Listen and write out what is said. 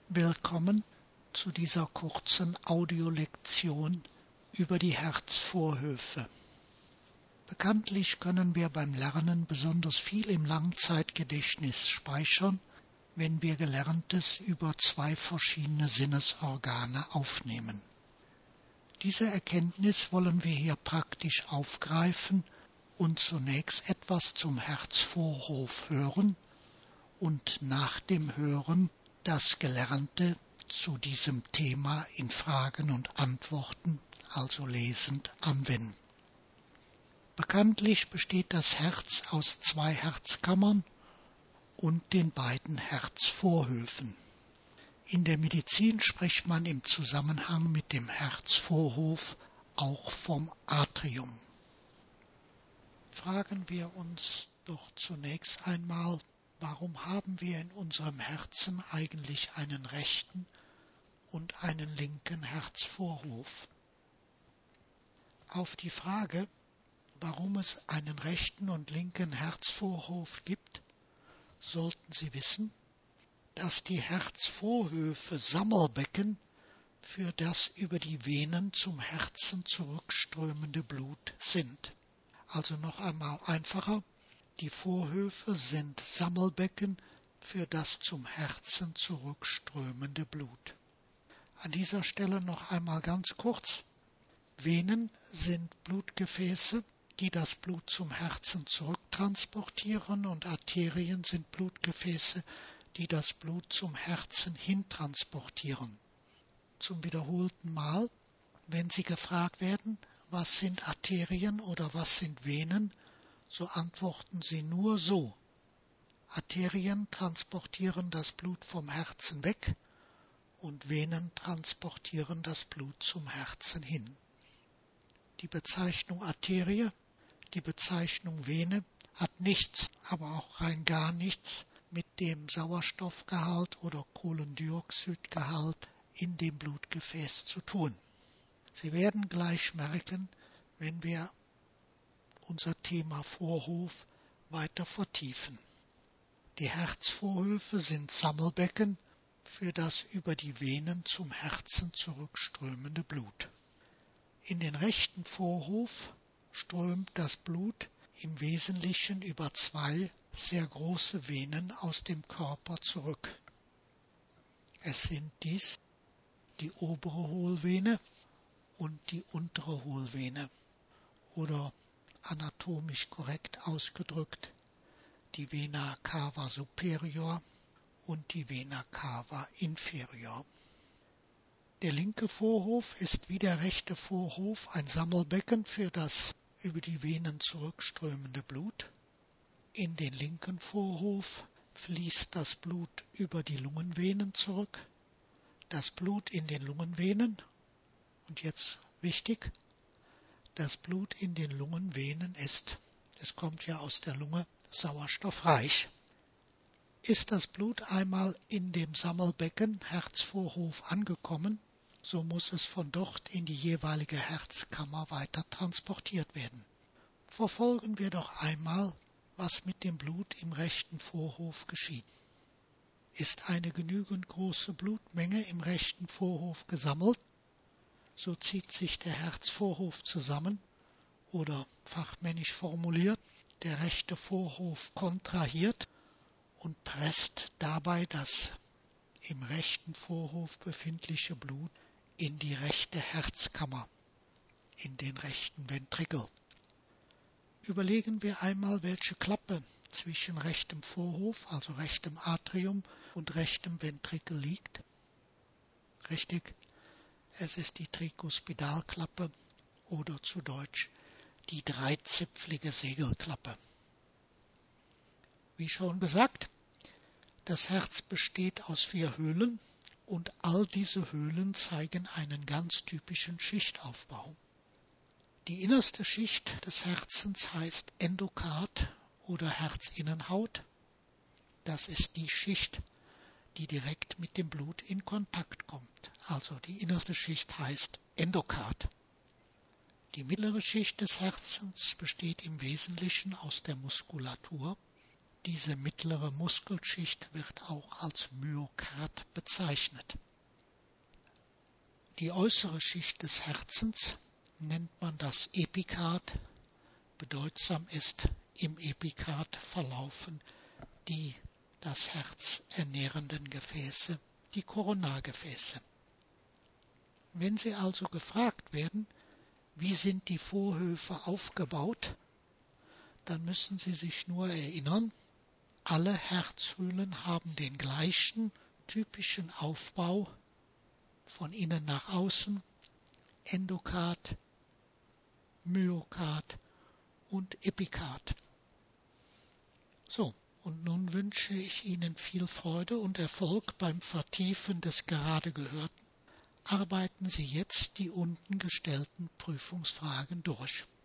Willkommen zu dieser kurzen Audiolektion über die Herzvorhöfe. Bekanntlich können wir beim Lernen besonders viel im Langzeitgedächtnis speichern, wenn wir Gelerntes über zwei verschiedene Sinnesorgane aufnehmen. Diese Erkenntnis wollen wir hier praktisch aufgreifen und zunächst etwas zum Herzvorhof hören und nach dem Hören das Gelernte zu diesem Thema in Fragen und Antworten, also lesend, anwenden. Bekanntlich besteht das Herz aus zwei Herzkammern und den beiden Herzvorhöfen. In der Medizin spricht man im Zusammenhang mit dem Herzvorhof auch vom Atrium. Fragen wir uns doch zunächst einmal, warum haben wir in unserem Herzen eigentlich einen rechten und einen linken Herzvorhof? Auf die Frage, warum es einen rechten und linken Herzvorhof gibt, sollten Sie wissen, dass die Herzvorhöfe Sammelbecken für das über die Venen zum Herzen zurückströmende Blut sind. Also noch einmal einfacher, die Vorhöfe sind Sammelbecken für das zum Herzen zurückströmende Blut. An dieser Stelle noch einmal ganz kurz. Venen sind Blutgefäße, die das Blut zum Herzen zurücktransportieren, und Arterien sind Blutgefäße, die das Blut zum Herzen hintransportieren. Zum wiederholten Mal, wenn Sie gefragt werden, was sind Arterien oder was sind Venen, so antworten Sie nur so. Arterien transportieren das Blut vom Herzen weg und Venen transportieren das Blut zum Herzen hin. Die Bezeichnung Arterie, die Bezeichnung Vene hat nichts, aber auch rein gar nichts mit dem Sauerstoffgehalt oder Kohlendioxidgehalt in dem Blutgefäß zu tun. Sie werden gleich merken, wenn wir unser Thema Vorhof weiter vertiefen. Die Herzvorhöfe sind Sammelbecken für das über die Venen zum Herzen zurückströmende Blut. In den rechten Vorhof strömt das Blut im Wesentlichen über zwei sehr große Venen aus dem Körper zurück. Es sind dies die obere Hohlvene und die untere Hohlvene, oder anatomisch korrekt ausgedrückt, die Vena cava superior und die Vena cava inferior. Der linke Vorhof ist wie der rechte Vorhof ein Sammelbecken für das über die Venen zurückströmende Blut. In den linken Vorhof fließt das Blut über die Lungenvenen zurück. Das Blut in den Lungenvenen, und jetzt wichtig, das Blut in den Lungenvenen ist, es kommt ja aus der Lunge, sauerstoffreich. Ist das Blut einmal in dem Sammelbecken Herzvorhof angekommen, so muss es von dort in die jeweilige Herzkammer weiter transportiert werden. Verfolgen wir doch einmal, was mit dem Blut im rechten Vorhof geschieht. Ist eine genügend große Blutmenge im rechten Vorhof gesammelt, so zieht sich der Herzvorhof zusammen, oder fachmännisch formuliert, der rechte Vorhof kontrahiert und presst dabei das im rechten Vorhof befindliche Blut in die rechte Herzkammer, in den rechten Ventrikel. Überlegen wir einmal, welche Klappe zwischen rechtem Vorhof, also rechtem Atrium, und rechtem Ventrikel liegt. Richtig, es ist die Trikospidalklappe oder zu Deutsch die dreizipfelige Segelklappe. Wie schon gesagt, das Herz besteht aus 4 Höhlen und all diese Höhlen zeigen einen ganz typischen Schichtaufbau. Die innerste Schicht des Herzens heißt Endokard oder Herzinnenhaut. Das ist die Schicht, die direkt mit dem Blut in Kontakt kommt. Also die innerste Schicht heißt Endokard. Die mittlere Schicht des Herzens besteht im Wesentlichen aus der Muskulatur. Diese mittlere Muskelschicht wird auch als Myokard bezeichnet. Die äußere Schicht des Herzens nennt man das Epikard. Bedeutsam ist, im Epikard verlaufen die das Herz ernährenden Gefäße, die Koronargefäße. Wenn Sie also gefragt werden, wie sind die Vorhöfe aufgebaut, dann müssen Sie sich nur erinnern, alle Herzhöhlen haben den gleichen typischen Aufbau von innen nach außen, Endokard, Myokard und Epikard. So, und nun wünsche ich Ihnen viel Freude und Erfolg beim Vertiefen des gerade Gehörten. Arbeiten Sie jetzt die unten gestellten Prüfungsfragen durch.